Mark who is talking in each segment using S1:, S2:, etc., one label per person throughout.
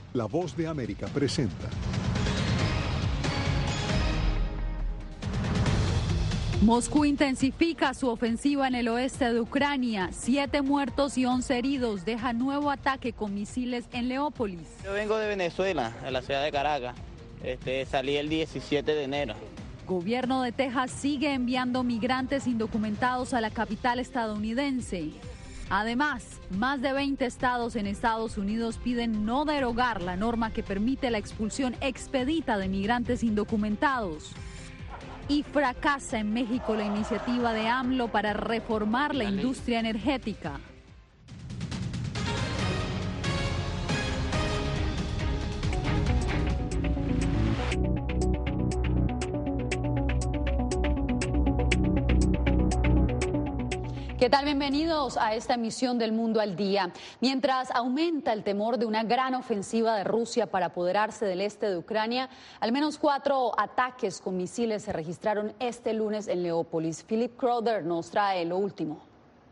S1: La Voz de América presenta.
S2: Moscú intensifica su ofensiva en el oeste de Ucrania. 7 muertos y 11 heridos. Deja nuevo ataque con misiles en Leópolis.
S3: Yo vengo de Venezuela, de la ciudad de Caracas. Salí el 17 de enero.
S2: Gobierno de Texas sigue enviando migrantes indocumentados a la capital estadounidense. Además, más de 20 estados en Estados Unidos piden no derogar la norma que permite la expulsión expedita de migrantes indocumentados. Y fracasa en México la iniciativa de AMLO para reformar la industria energética. ¿Qué tal? Bienvenidos a esta emisión del Mundo al Día. Mientras aumenta el temor de una gran ofensiva de Rusia para apoderarse del este de Ucrania, al menos 4 ataques con misiles se registraron este lunes en Leópolis. Philip Crowder nos trae lo último.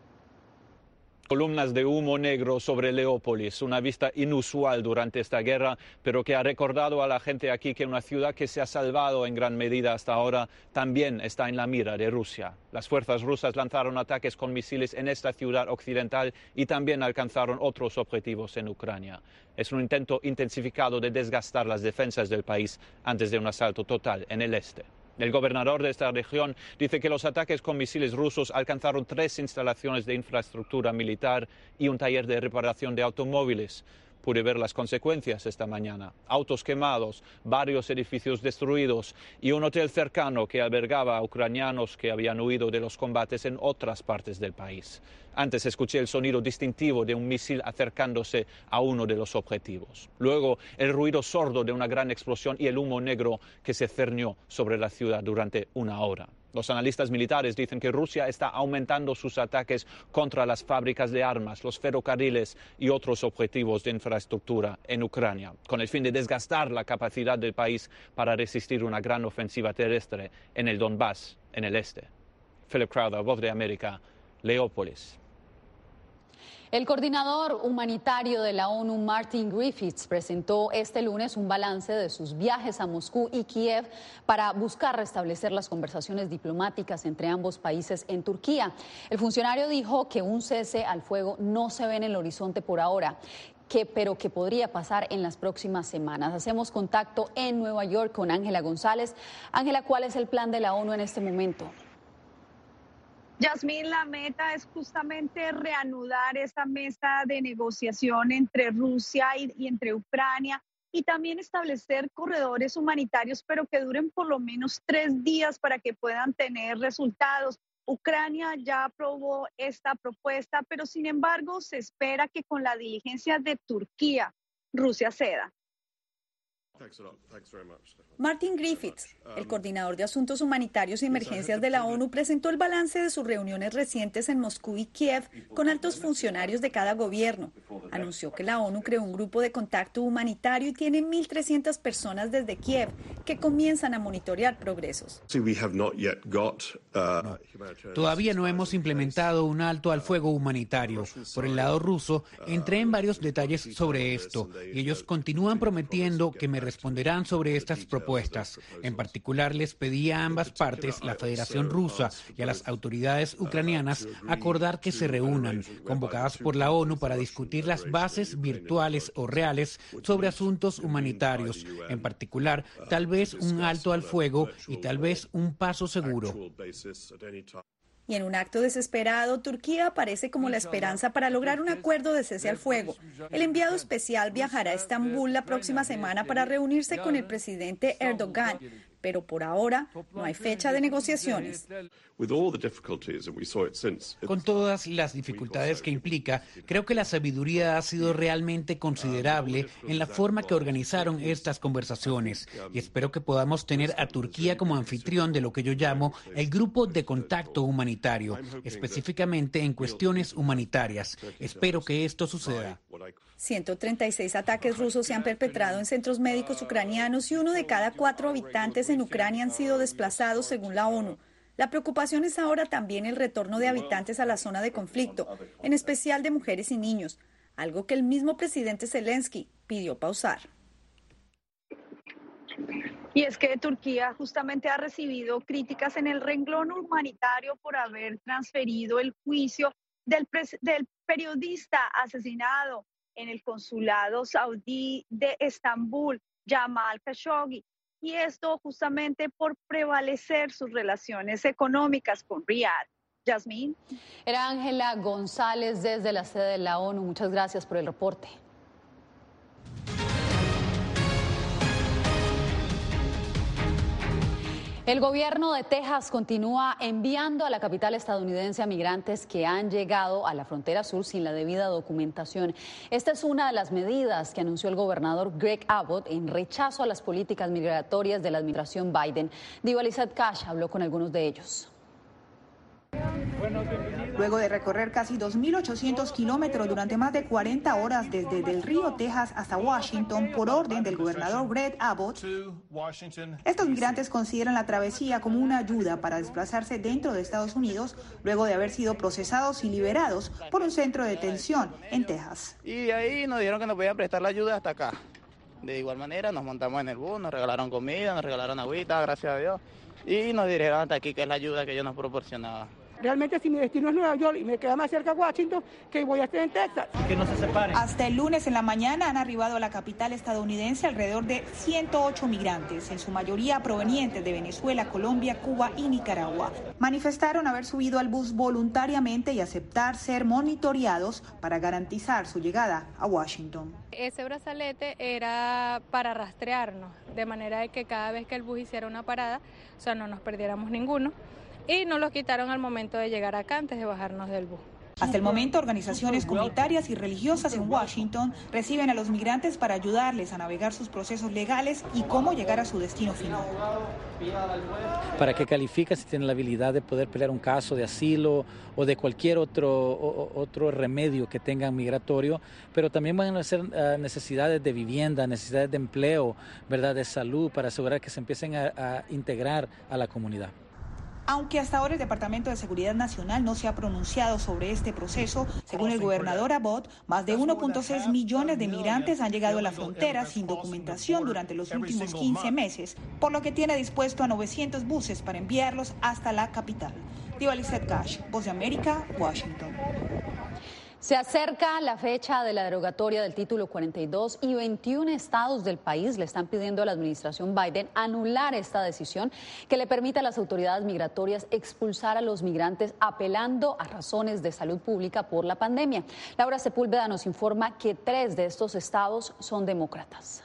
S4: Columnas de humo negro sobre Leópolis, una vista inusual durante esta guerra, pero que ha recordado a la gente aquí que una ciudad que se ha salvado en gran medida hasta ahora también está en la mira de Rusia. Las fuerzas rusas lanzaron ataques con misiles en esta ciudad occidental y también alcanzaron otros objetivos en Ucrania. Es un intento intensificado de desgastar las defensas del país antes de un asalto total en el este. El gobernador de esta región dice que los ataques con misiles rusos alcanzaron 3 instalaciones de infraestructura militar y un taller de reparación de automóviles. Pude ver las consecuencias esta mañana. Autos quemados, varios edificios destruidos y un hotel cercano que albergaba a ucranianos que habían huido de los combates en otras partes del país. Antes escuché el sonido distintivo de un misil acercándose a uno de los objetivos. Luego, el ruido sordo de una gran explosión y el humo negro que se cernió sobre la ciudad durante una hora. Los analistas militares dicen que Rusia está aumentando sus ataques contra las fábricas de armas, los ferrocarriles y otros objetivos de infraestructura en Ucrania, con el fin de desgastar la capacidad del país para resistir una gran ofensiva terrestre en el Donbass, en el este. Philip Crowder, Voz de América, Leópolis.
S2: El coordinador humanitario de la ONU, Martin Griffiths, presentó este lunes un balance de sus viajes a Moscú y Kiev para buscar restablecer las conversaciones diplomáticas entre ambos países en Turquía. El funcionario dijo que un cese al fuego no se ve en el horizonte por ahora, pero que podría pasar en las próximas semanas. Hacemos contacto en Nueva York con Ángela González. Ángela, ¿cuál es el plan de la ONU en este momento?
S5: Yasmín, la meta es justamente reanudar esa mesa de negociación entre Rusia y entre Ucrania y también establecer corredores humanitarios, pero que duren por lo menos 3 días para que puedan tener resultados. Ucrania ya aprobó esta propuesta, pero sin embargo se espera que con la diligencia de Turquía, Rusia ceda.
S6: Martin Griffiths, el coordinador de Asuntos Humanitarios y Emergencias de la ONU, presentó el balance de sus reuniones recientes en Moscú y Kiev con altos funcionarios de cada gobierno. Anunció que la ONU creó un grupo de contacto humanitario y tiene 1.300 personas desde Kiev que comienzan a monitorear progresos.
S7: Todavía no hemos implementado un alto al fuego humanitario. Por el lado ruso, entré en varios detalles sobre esto y ellos continúan prometiendo que me responderán sobre estas propuestas. En particular, les pedí a ambas partes, la Federación Rusa y a las autoridades ucranianas, acordar que se reúnan, convocadas por la ONU para discutir las bases virtuales o reales sobre asuntos humanitarios. En particular, tal vez un alto al fuego y tal vez un paso seguro.
S6: Y en un acto desesperado, Turquía aparece como la esperanza para lograr un acuerdo de cese al fuego. El enviado especial viajará a Estambul la próxima semana para reunirse con el presidente Erdogan, pero por ahora no hay fecha de negociaciones.
S7: Con todas las dificultades que implica, creo que la sabiduría ha sido realmente considerable en la forma que organizaron estas conversaciones y espero que podamos tener a Turquía como anfitrión de lo que yo llamo el grupo de contacto humanitario, específicamente en cuestiones humanitarias. Espero que esto suceda.
S6: 136 ataques rusos se han perpetrado en centros médicos ucranianos y 1 de cada 4 habitantes en Ucrania han sido desplazados según la ONU. La preocupación es ahora también el retorno de habitantes a la zona de conflicto, en especial de mujeres y niños. algo que el mismo presidente Zelensky pidió pausar.
S5: Y es que Turquía justamente ha recibido críticas en el renglón humanitario por haber transferido el juicio del periodista asesinado en el consulado saudí de Estambul, Jamal Khashoggi. Y esto justamente por prevalecer sus relaciones económicas con Riad. Yasmín.
S2: Era Ángela González desde la sede de la ONU. Muchas gracias por el reporte. El gobierno de Texas continúa enviando a la capital estadounidense a migrantes que han llegado a la frontera sur sin la debida documentación. Esta es una de las medidas que anunció el gobernador Greg Abbott en rechazo a las políticas migratorias de la administración Biden. Diva Lizette Cash habló con algunos de ellos.
S8: Luego de recorrer casi 2.800 kilómetros durante más de 40 horas desde Del Río, Texas, hasta Washington, por orden del gobernador Greg Abbott, estos migrantes consideran la travesía como una ayuda para desplazarse dentro de Estados Unidos, luego de haber sido procesados y liberados por un centro de detención en Texas.
S3: Y de ahí nos dijeron que nos podían prestar la ayuda hasta acá. De igual manera, nos montamos en el bus, nos regalaron comida, nos regalaron agüita, gracias a Dios, y nos dirigieron hasta aquí, que es la ayuda que ellos nos proporcionaban.
S9: Realmente, si mi destino es Nueva York y me queda más cerca de Washington, que voy a estar en Texas.
S3: Que no se separen.
S8: Hasta el lunes en la mañana han arribado a la capital estadounidense alrededor de 108 migrantes, en su mayoría provenientes de Venezuela, Colombia, Cuba y Nicaragua. Manifestaron haber subido al bus voluntariamente y aceptar ser monitoreados para garantizar su llegada a Washington.
S10: Ese brazalete era para rastrearnos, de manera de que cada vez que el bus hiciera una parada, o sea, no nos perdiéramos ninguno. Y nos los quitaron al momento de llegar acá, antes de bajarnos del bus.
S8: Hasta el momento, organizaciones comunitarias y religiosas en Washington reciben a los migrantes para ayudarles a navegar sus procesos legales y cómo llegar a su destino final.
S11: Para que califique, si tiene la habilidad de poder pelear un caso de asilo o de cualquier otro remedio que tengan migratorio, pero también van a ser necesidades de vivienda, necesidades de empleo, ¿verdad?, de salud, para asegurar que se empiecen a integrar a la comunidad.
S8: Aunque hasta ahora el Departamento de Seguridad Nacional no se ha pronunciado sobre este proceso, según el gobernador Abbott, más de 1.6 millones de migrantes han llegado a la frontera sin documentación durante los últimos 15 meses, por lo que tiene dispuesto a 900 buses para enviarlos hasta la capital. Diva Lizette Cash, Voz de América, Washington.
S2: Se acerca la fecha de la derogatoria del título 42 y 21 estados del país le están pidiendo a la administración Biden anular esta decisión que le permite a las autoridades migratorias expulsar a los migrantes apelando a razones de salud pública por la pandemia. Laura Sepúlveda nos informa que 3 de estos estados son demócratas.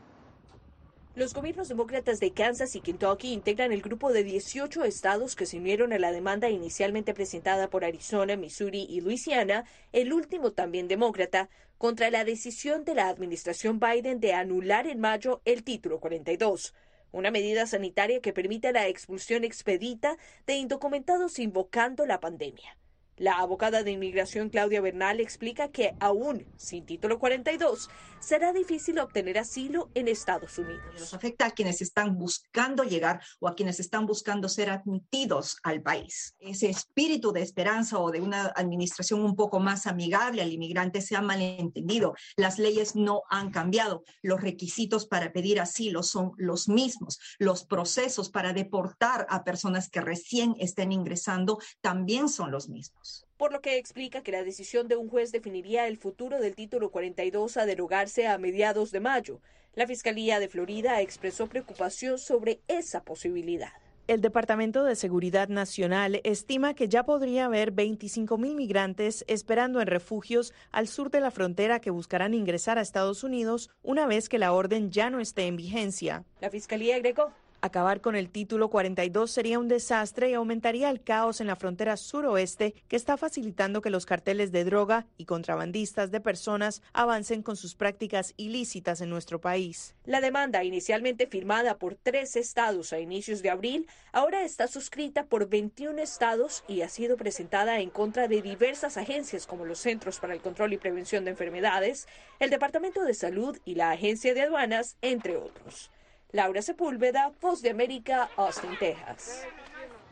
S12: Los gobiernos demócratas de Kansas y Kentucky integran el grupo de 18 estados que se unieron a la demanda inicialmente presentada por Arizona, Missouri y Luisiana, el último también demócrata, contra la decisión de la administración Biden de anular en mayo el título 42, una medida sanitaria que permite la expulsión expedita de indocumentados invocando la pandemia. La abogada de inmigración Claudia Bernal explica que aún sin título 42 será difícil obtener asilo en Estados Unidos.
S13: Nos afecta a quienes están buscando llegar o a quienes están buscando ser admitidos al país. Ese espíritu de esperanza o de una administración un poco más amigable al inmigrante se ha malentendido. Las leyes no han cambiado. Los requisitos para pedir asilo son los mismos. Los procesos para deportar a personas que recién estén ingresando también son los mismos.
S12: Por lo que explica que la decisión de un juez definiría el futuro del título 42 a derogarse a mediados de mayo. La Fiscalía de Florida expresó preocupación sobre esa posibilidad.
S14: El Departamento de Seguridad Nacional estima que ya podría haber 25,000 migrantes esperando en refugios al sur de la frontera que buscarán ingresar a Estados Unidos una vez que la orden ya no esté en vigencia.
S12: La Fiscalía agregó:
S14: acabar con el título 42 sería un desastre y aumentaría el caos en la frontera suroeste, que está facilitando que los carteles de droga y contrabandistas de personas avancen con sus prácticas ilícitas en nuestro país.
S12: La demanda, inicialmente firmada por 3 estados a inicios de abril, ahora está suscrita por 21 estados y ha sido presentada en contra de diversas agencias como los Centros para el Control y Prevención de Enfermedades, el Departamento de Salud y la Agencia de Aduanas, entre otros. Laura Sepúlveda, Voz de América, Austin, Texas.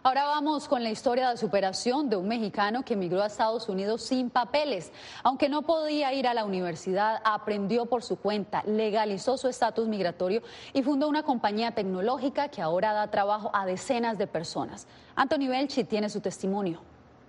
S2: Ahora vamos con la historia de superación de un mexicano que emigró a Estados Unidos sin papeles. Aunque no podía ir a la universidad, aprendió por su cuenta, legalizó su estatus migratorio y fundó una compañía tecnológica que ahora da trabajo a decenas de personas. Anthony Belchi tiene su testimonio.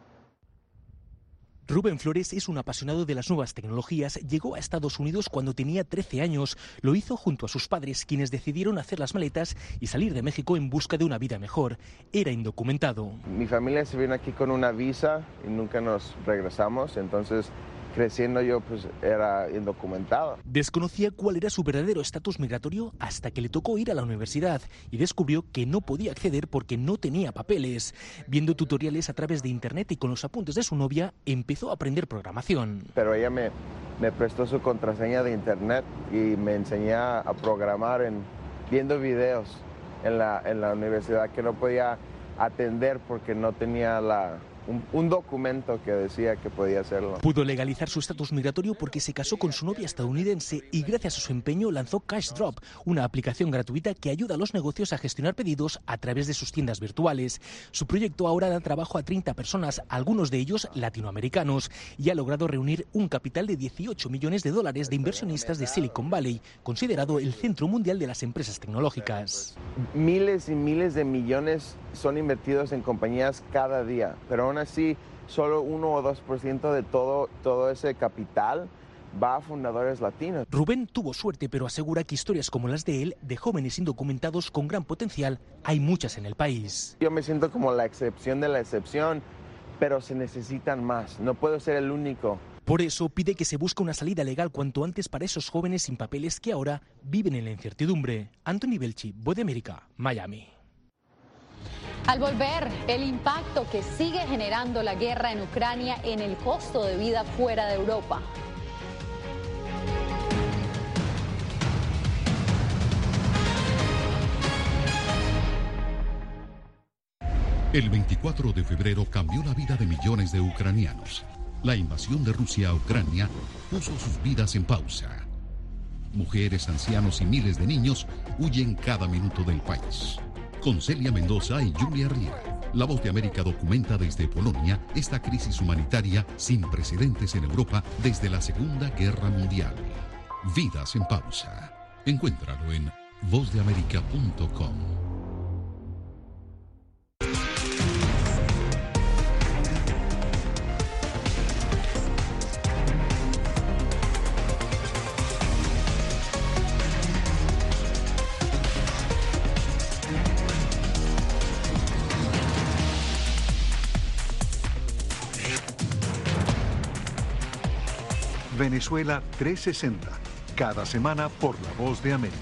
S15: Rubén Flores es un apasionado de las nuevas tecnologías. Llegó a Estados Unidos cuando tenía 13 años. Lo hizo junto a sus padres, quienes decidieron hacer las maletas y salir de México en busca de una vida mejor. Era indocumentado.
S16: Mi familia se vino aquí con una visa y nunca nos regresamos, entonces creciendo yo pues era indocumentado.
S15: Desconocía cuál era su verdadero estatus migratorio hasta que le tocó ir a la universidad y descubrió que no podía acceder porque no tenía papeles. Viendo tutoriales a través de internet y con los apuntes de su novia, empezó a aprender programación.
S16: Pero ella me prestó su contraseña de internet y me enseñó a programar viendo videos en la universidad que no podía atender porque no tenía un documento que decía que podía hacerlo.
S15: Pudo legalizar su estatus migratorio porque se casó con su novia estadounidense y gracias a su empeño lanzó Cash Drop, una aplicación gratuita que ayuda a los negocios a gestionar pedidos a través de sus tiendas virtuales. Su proyecto ahora da trabajo a 30 personas, algunos de ellos latinoamericanos, y ha logrado reunir un capital de $18 millones de inversionistas de Silicon Valley, considerado el centro mundial de las empresas tecnológicas.
S16: Miles y miles de millones son invertidos en compañías cada día, pero aún así solo 1 o 2% de todo ese capital va a fundadores latinos.
S15: Rubén tuvo suerte, pero asegura que historias como las de él, de jóvenes indocumentados con gran potencial, hay muchas en el país.
S16: Yo me siento como la excepción de la excepción, pero se necesitan más. No puedo ser el único.
S15: Por eso pide que se busque una salida legal cuanto antes para esos jóvenes sin papeles que ahora viven en la incertidumbre. Anthony Belchi, Voz de América, Miami.
S2: Al volver, el impacto que sigue generando la guerra en Ucrania en el costo de vida fuera de Europa.
S17: El 24 de febrero cambió la vida de millones de ucranianos. La invasión de Rusia a Ucrania puso sus vidas en pausa. Mujeres, ancianos y miles de niños huyen cada minuto del país. Con Celia Mendoza y Julia Riera, La Voz de América documenta desde Polonia esta crisis humanitaria sin precedentes en Europa desde la Segunda Guerra Mundial. Vidas en pausa. Encuéntralo en vozdeamerica.com.
S1: Venezuela 360, cada semana por La Voz de América.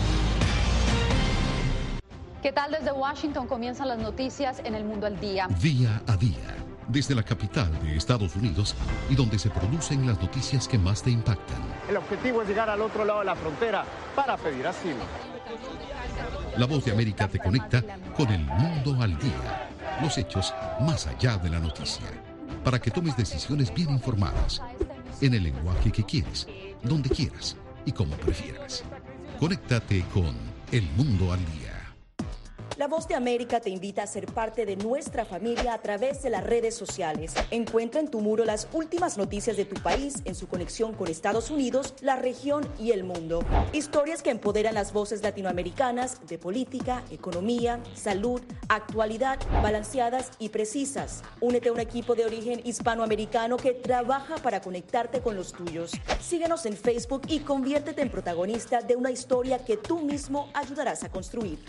S2: ¿Qué tal? Desde Washington comienzan las noticias en El Mundo al Día.
S17: Día a día, desde la capital de Estados Unidos y donde se producen las noticias que más te impactan.
S18: El objetivo es llegar al otro lado de la frontera para pedir asilo.
S17: La Voz de América te conecta con El Mundo al Día, los hechos más allá de la noticia, para que tomes decisiones bien informadas, en el lenguaje que quieres, donde quieras y como prefieras. Conéctate con El Mundo al Día.
S19: La Voz de América te invita a ser parte de nuestra familia a través de las redes sociales. Encuentra en tu muro las últimas noticias de tu país en su conexión con Estados Unidos, la región y el mundo. Historias que empoderan las voces latinoamericanas de política, economía, salud, actualidad, balanceadas y precisas. Únete a un equipo de origen hispanoamericano que trabaja para conectarte con los tuyos. Síguenos en Facebook y conviértete en protagonista de una historia que tú mismo ayudarás a construir.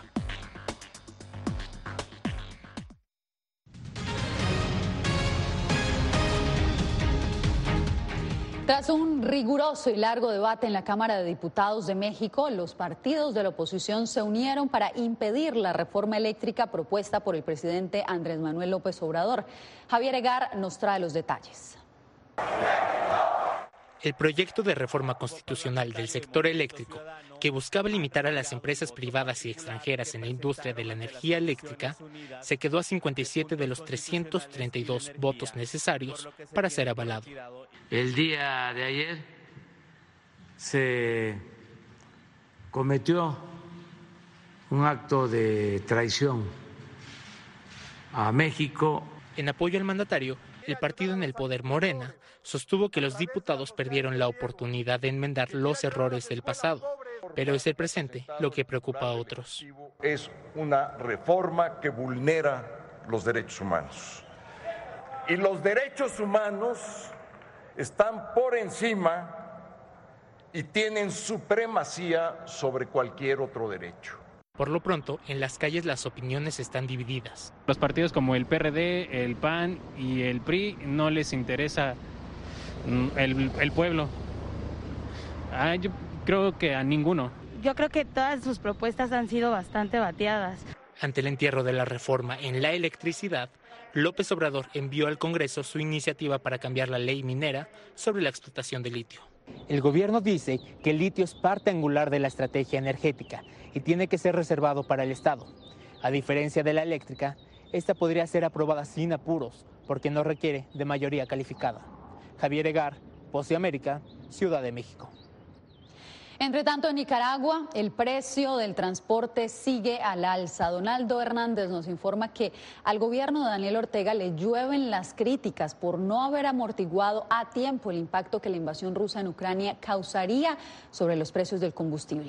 S2: Tras un riguroso y largo debate en la Cámara de Diputados de México, los partidos de la oposición se unieron para impedir la reforma eléctrica propuesta por el presidente Andrés Manuel López Obrador. Javier Egar nos trae los detalles.
S20: El proyecto de reforma constitucional del sector eléctrico, que buscaba limitar a las empresas privadas y extranjeras en la industria de la energía eléctrica, se quedó a 57 de los 332 votos necesarios para ser avalado.
S21: El día de ayer se cometió un acto de traición a México.
S20: En apoyo al mandatario, el partido en el poder, Morena, sostuvo que los diputados perdieron la oportunidad de enmendar los errores del pasado, pero es el presente lo que preocupa a otros.
S4: Es una reforma que vulnera los derechos humanos. Y los derechos humanos están por encima y tienen supremacía sobre cualquier otro derecho.
S20: Por lo pronto, en las calles las opiniones están divididas.
S22: Los partidos como el PRD, el PAN y el PRI no les interesa el pueblo. Yo creo que a ninguno.
S23: Yo creo que todas sus propuestas han sido bastante bateadas.
S20: Ante el entierro de la reforma en la electricidad, López Obrador envió al Congreso su iniciativa para cambiar la ley minera sobre la explotación de litio.
S24: El gobierno dice que el litio es parte angular de la estrategia energética y tiene que ser reservado para el Estado. A diferencia de la eléctrica, esta podría ser aprobada sin apuros porque no requiere de mayoría calificada. Javier Egar, Voz de América, Ciudad de México.
S2: Entre tanto, en Nicaragua, el precio del transporte sigue al alza. Donaldo Hernández nos informa que al gobierno de Daniel Ortega le llueven las críticas por no haber amortiguado a tiempo el impacto que la invasión rusa en Ucrania causaría sobre los precios del combustible.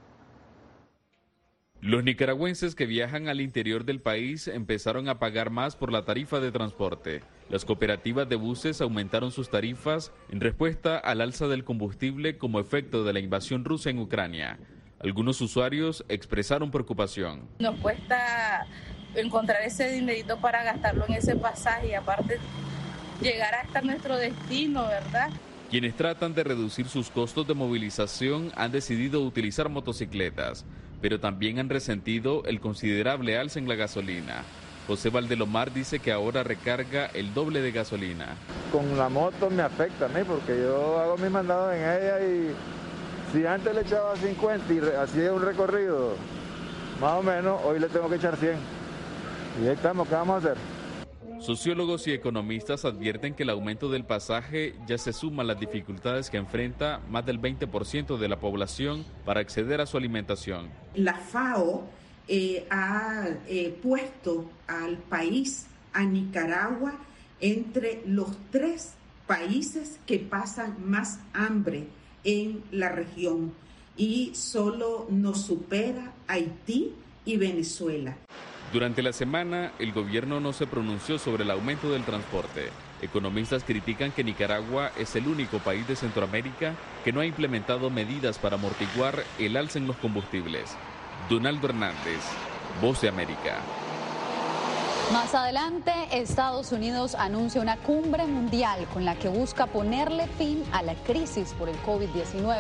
S25: Los nicaragüenses que viajan al interior del país empezaron a pagar más por la tarifa de transporte. Las cooperativas de buses aumentaron sus tarifas en respuesta al alza del combustible como efecto de la invasión rusa en Ucrania. Algunos usuarios expresaron preocupación.
S26: Nos cuesta encontrar ese dinerito para gastarlo en ese pasaje y aparte llegar hasta nuestro destino, ¿verdad?
S25: Quienes tratan de reducir sus costos de movilización han decidido utilizar motocicletas, pero también han resentido el considerable alza en la gasolina. José Valdelomar dice que ahora recarga el doble de gasolina.
S27: Con la moto me afecta a mí porque yo hago mis mandados en ella y si antes le echaba 50 y hacía un recorrido más o menos, hoy le tengo que echar 100. Y ahí estamos, ¿qué vamos a hacer?
S25: Sociólogos y economistas advierten que el aumento del pasaje ya se suma a las dificultades que enfrenta más del 20% de la población para acceder a su alimentación.
S28: La FAO ha puesto al país, a Nicaragua, entre los 3 países que pasan más hambre en la región y solo nos supera Haití y Venezuela.
S25: Durante la semana, el gobierno no se pronunció sobre el aumento del transporte. Economistas critican que Nicaragua es el único país de Centroamérica que no ha implementado medidas para amortiguar el alza en los combustibles. Donaldo Hernández, Voz de América.
S2: Más adelante, Estados Unidos anuncia una cumbre mundial con la que busca ponerle fin a la crisis por el COVID-19.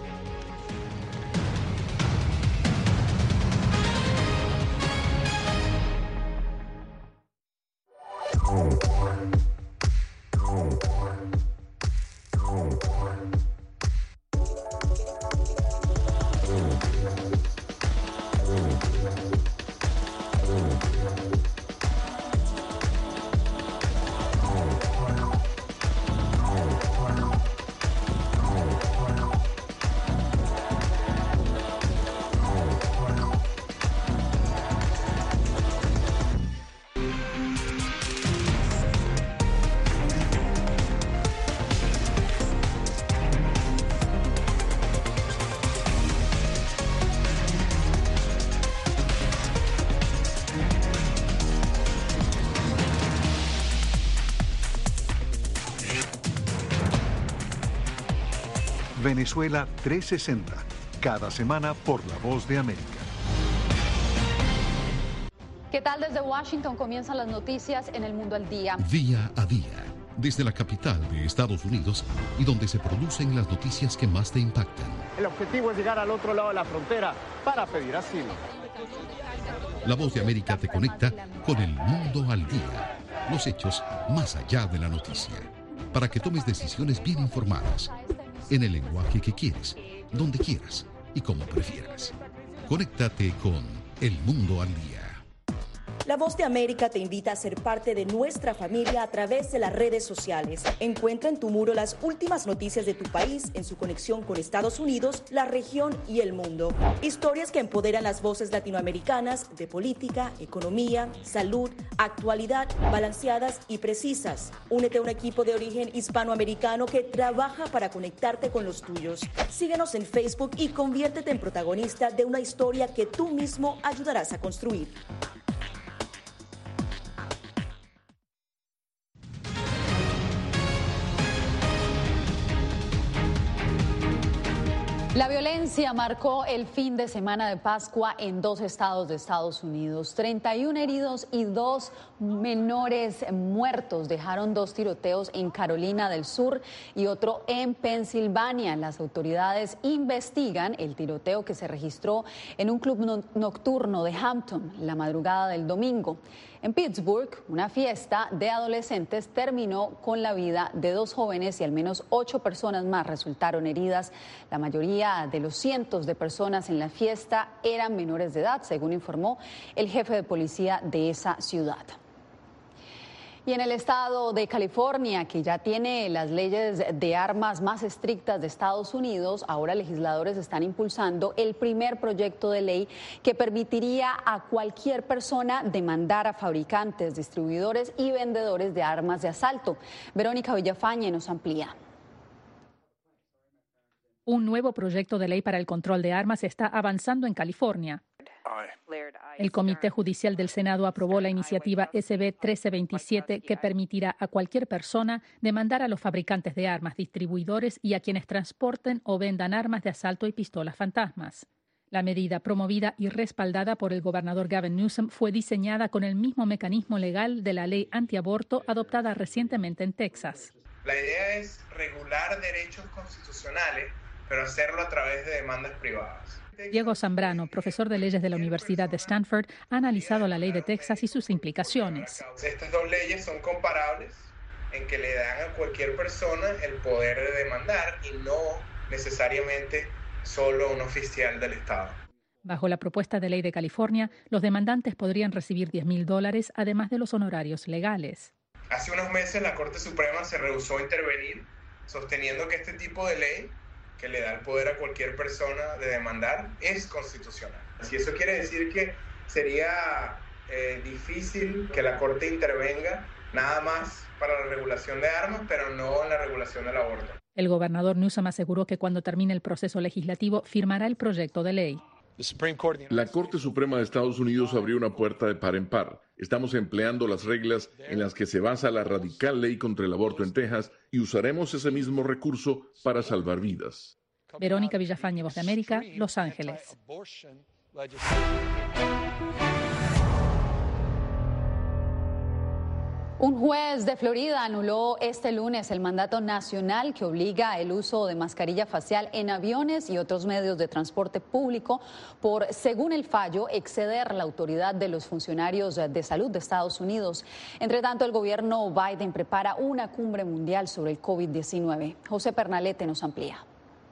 S1: Venezuela 360, cada semana por La Voz de América.
S2: ¿Qué tal? Desde Washington comienzan las noticias en El Mundo al Día.
S17: Día a día, desde la capital de Estados Unidos y donde se producen las noticias que más te impactan.
S18: El objetivo es llegar al otro lado de la frontera para pedir asilo.
S17: La Voz de América te conecta con El Mundo al Día, los hechos más allá de la noticia, para que tomes decisiones bien informadas, en el lenguaje que quieres, donde quieras y como prefieras. Conéctate con El Mundo al Día.
S19: La Voz de América te invita a ser parte de nuestra familia a través de las redes sociales. Encuentra en tu muro las últimas noticias de tu país en su conexión con Estados Unidos, la región y el mundo. Historias que empoderan las voces latinoamericanas de política, economía, salud, actualidad, balanceadas y precisas. Únete a un equipo de origen hispanoamericano que trabaja para conectarte con los tuyos. Síguenos en Facebook y conviértete en protagonista de una historia que tú mismo ayudarás a construir.
S2: La violencia marcó el fin de semana de Pascua en 2 estados de Estados Unidos. 31 heridos y 2 menores muertos dejaron 2 tiroteos en Carolina del Sur y otro en Pensilvania. Las autoridades investigan el tiroteo que se registró en un club nocturno de Hampton la madrugada del domingo. En Pittsburgh, una fiesta de adolescentes terminó con la vida de 2 jóvenes y al menos 8 personas más resultaron heridas. La mayoría de los cientos de personas en la fiesta eran menores de edad, según informó el jefe de policía de esa ciudad. Y en el estado de California, que ya tiene las leyes de armas más estrictas de Estados Unidos, ahora legisladores están impulsando el primer proyecto de ley que permitiría a cualquier persona demandar a fabricantes, distribuidores y vendedores de armas de asalto. Verónica Villafañe nos amplía.
S3: Un nuevo proyecto de ley para el control de armas está avanzando en California. El Comité Judicial del Senado aprobó la iniciativa SB 1327 que permitirá a cualquier persona demandar a los fabricantes de armas, distribuidores y a quienes transporten o vendan armas de asalto y pistolas fantasmas. La medida, promovida y respaldada por el gobernador Gavin Newsom, fue diseñada con el mismo mecanismo legal de la ley antiaborto adoptada recientemente en Texas.
S5: La idea es regular derechos constitucionales, pero hacerlo a través de demandas privadas.
S3: Diego Zambrano, profesor de leyes de la Universidad de Stanford, ha analizado la ley de Texas y sus implicaciones.
S5: Estas 2 leyes son comparables en que le dan a cualquier persona el poder de demandar y no necesariamente solo un oficial del Estado.
S3: Bajo la propuesta de ley de California, los demandantes podrían recibir $10,000, además de los honorarios legales.
S5: Hace unos meses la Corte Suprema se rehusó a intervenir, sosteniendo que este tipo de ley que le da el poder a cualquier persona de demandar es constitucional. Y eso quiere decir que sería difícil que la Corte intervenga nada más para la regulación de armas, pero no en la regulación del aborto.
S3: El gobernador Newsom aseguró que cuando termine el proceso legislativo firmará el proyecto de ley.
S6: La Corte Suprema de Estados Unidos abrió una puerta de par en par. Estamos empleando las reglas en las que se basa la radical ley contra el aborto en Texas y usaremos ese mismo recurso para salvar vidas.
S3: Verónica Villafañe, Voz de América, Los Ángeles.
S2: Un juez de Florida anuló este lunes el mandato nacional que obliga el uso de mascarilla facial en aviones y otros medios de transporte público por, según el fallo, exceder la autoridad de los funcionarios de salud de Estados Unidos. Entre tanto, el gobierno Biden prepara una cumbre mundial sobre el COVID-19. José Pernalete nos amplía.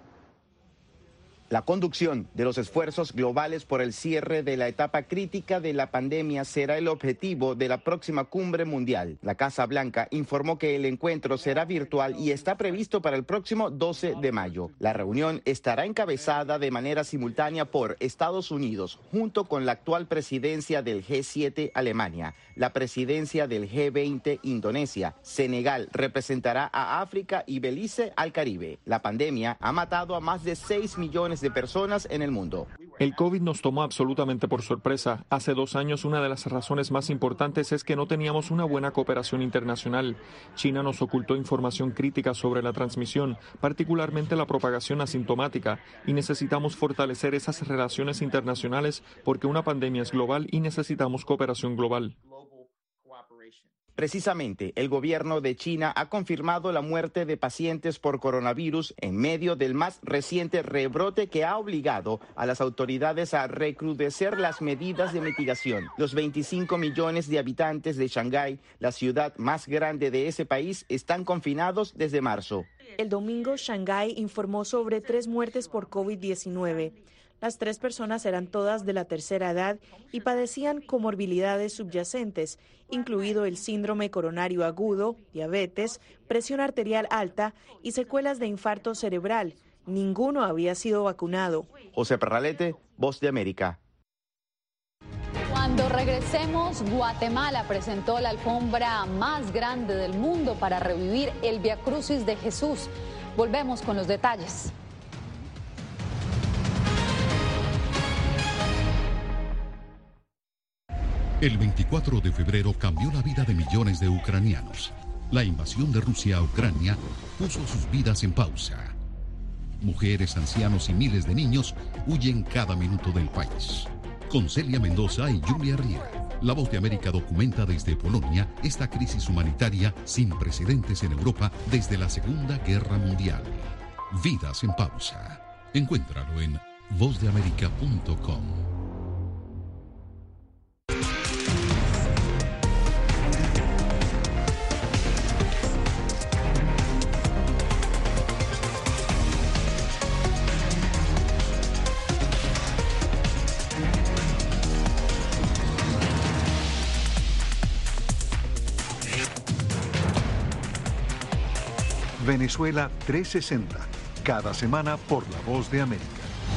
S7: La conducción de los esfuerzos globales por el cierre de la etapa crítica de la pandemia será el objetivo de la próxima cumbre mundial. La Casa Blanca informó que el encuentro será virtual y está previsto para el próximo 12 de mayo. La reunión estará encabezada de manera simultánea por Estados Unidos, junto con la actual presidencia del G7 Alemania, la presidencia del G20 Indonesia. Senegal representará a África y Belice al Caribe. La pandemia ha matado a más de 6 millones de personas en el mundo.
S8: El COVID nos tomó absolutamente por sorpresa. Hace 2 años, una de las razones más importantes es que no teníamos una buena cooperación internacional. China nos ocultó información crítica sobre la transmisión, particularmente la propagación asintomática, y necesitamos fortalecer esas relaciones internacionales porque una pandemia es global y necesitamos cooperación global.
S7: Precisamente, el gobierno de China ha confirmado la muerte de pacientes por coronavirus en medio del más reciente rebrote que ha obligado a las autoridades a recrudecer las medidas de mitigación. Los 25 millones de habitantes de Shanghái, la ciudad más grande de ese país, están confinados desde marzo.
S14: El domingo, Shanghái informó sobre 3 muertes por COVID-19. Las 3 personas eran todas de la tercera edad y padecían comorbilidades subyacentes, incluido el síndrome coronario agudo, diabetes, presión arterial alta y secuelas de infarto cerebral. Ninguno había sido vacunado.
S7: José Perralete, Voz de América.
S2: Cuando regresemos, Guatemala presentó la alfombra más grande del mundo para revivir el Vía Crucis de Jesús. Volvemos con los detalles.
S17: El 24 de febrero cambió la vida de millones de ucranianos. La invasión de Rusia a Ucrania puso sus vidas en pausa. Mujeres, ancianos y miles de niños huyen cada minuto del país. Con Celia Mendoza y Julia Riera, La Voz de América documenta desde Polonia esta crisis humanitaria sin precedentes en Europa desde la Segunda Guerra Mundial. Vidas en pausa. Encuéntralo en vozdeamerica.com.
S1: Venezuela 360, cada semana por La Voz de América.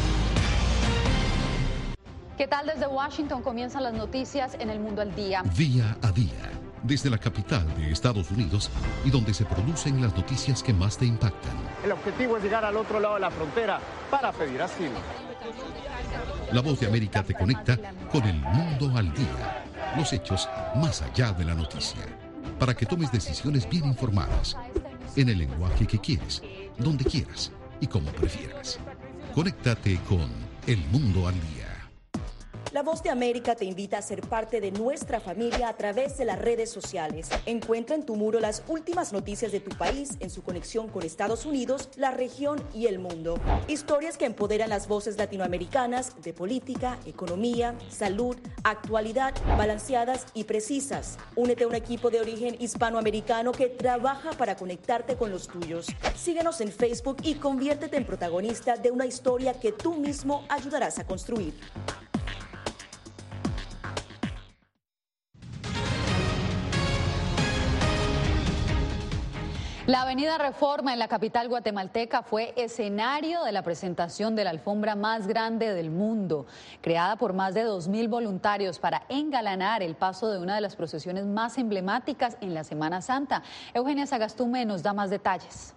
S2: ¿Qué tal? Desde Washington comienzan las noticias en El Mundo al Día.
S17: Día a día, desde la capital de Estados Unidos y donde se producen las noticias que más te impactan.
S18: El objetivo es llegar al otro lado de la frontera para pedir asilo.
S17: La Voz de América te conecta con El Mundo al Día, los hechos más allá de la noticia, para que tomes decisiones bien informadas, en el lenguaje que quieres, donde quieras y como prefieras. Conéctate con El Mundo al Día.
S19: La Voz de América te invita a ser parte de nuestra familia a través de las redes sociales. Encuentra en tu muro las últimas noticias de tu país en su conexión con Estados Unidos, la región y el mundo. Historias que empoderan las voces latinoamericanas de política, economía, salud, actualidad, balanceadas y precisas. Únete a un equipo de origen hispanoamericano que trabaja para conectarte con los tuyos. Síguenos en Facebook y conviértete en protagonista de una historia que tú mismo ayudarás a construir.
S2: La avenida Reforma en la capital guatemalteca fue escenario de la presentación de la alfombra más grande del mundo, creada por más de 2.000 voluntarios para engalanar el paso de una de las procesiones más emblemáticas en la Semana Santa. Eugenia Sagastume nos da más detalles.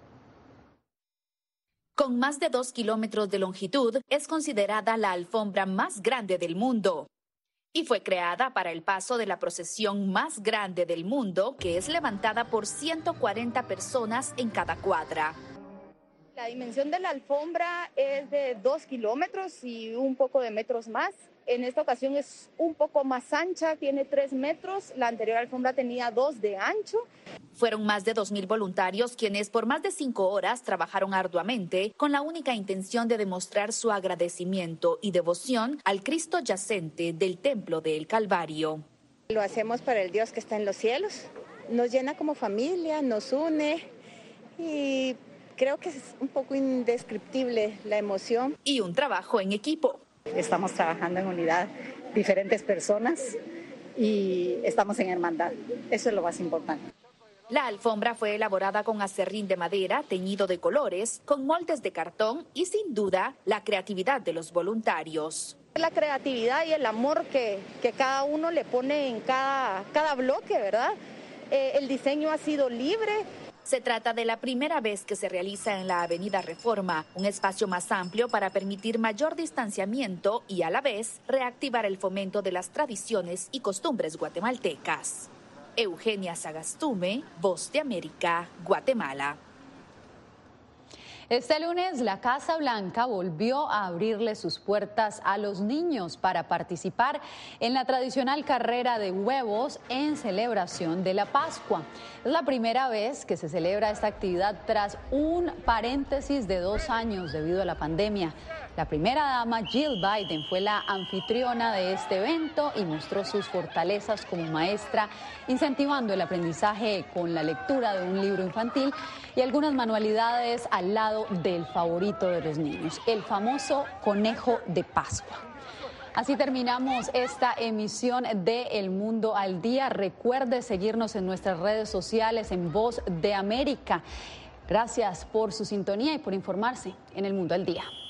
S9: Con más de 2 kilómetros de longitud, es considerada la alfombra más grande del mundo. Y fue creada para el paso de la procesión más grande del mundo, que es levantada por 140 personas en cada cuadra.
S10: La dimensión de la alfombra es de 2 kilómetros y un poco de metros más. En esta ocasión es un poco más ancha, tiene 3 metros. La anterior alfombra tenía 2 de ancho.
S9: Fueron más de 2.000 voluntarios quienes por más de 5 horas trabajaron arduamente con la única intención de demostrar su agradecimiento y devoción al Cristo yacente del Templo del Calvario.
S10: Lo hacemos para el Dios que está en los cielos. Nos llena como familia, nos une y creo que es un poco indescriptible la emoción.
S9: Y un trabajo en equipo.
S11: Estamos trabajando en unidad, diferentes personas y estamos en hermandad. Eso es lo más importante.
S9: La alfombra fue elaborada con acerrín de madera, teñido de colores, con moldes de cartón y sin duda la creatividad de los voluntarios.
S10: La creatividad y el amor que cada uno le pone en cada bloque, ¿verdad? El diseño ha sido libre.
S9: Se trata de la primera vez que se realiza en la Avenida Reforma, un espacio más amplio para permitir mayor distanciamiento y a la vez reactivar el fomento de las tradiciones y costumbres guatemaltecas. Eugenia Sagastume, Voz de América, Guatemala.
S2: Este lunes, la Casa Blanca volvió a abrirle sus puertas a los niños para participar en la tradicional carrera de huevos en celebración de la Pascua. Es la primera vez que se celebra esta actividad tras un paréntesis de 2 años debido a la pandemia. La primera dama, Jill Biden, fue la anfitriona de este evento y mostró sus fortalezas como maestra, incentivando el aprendizaje con la lectura de un libro infantil y algunas manualidades al lado lado del favorito de los niños, el famoso conejo de Pascua. Así terminamos esta emisión de El Mundo al Día. Recuerde seguirnos en nuestras redes sociales en Voz de América. Gracias por su sintonía y por informarse en El Mundo al Día.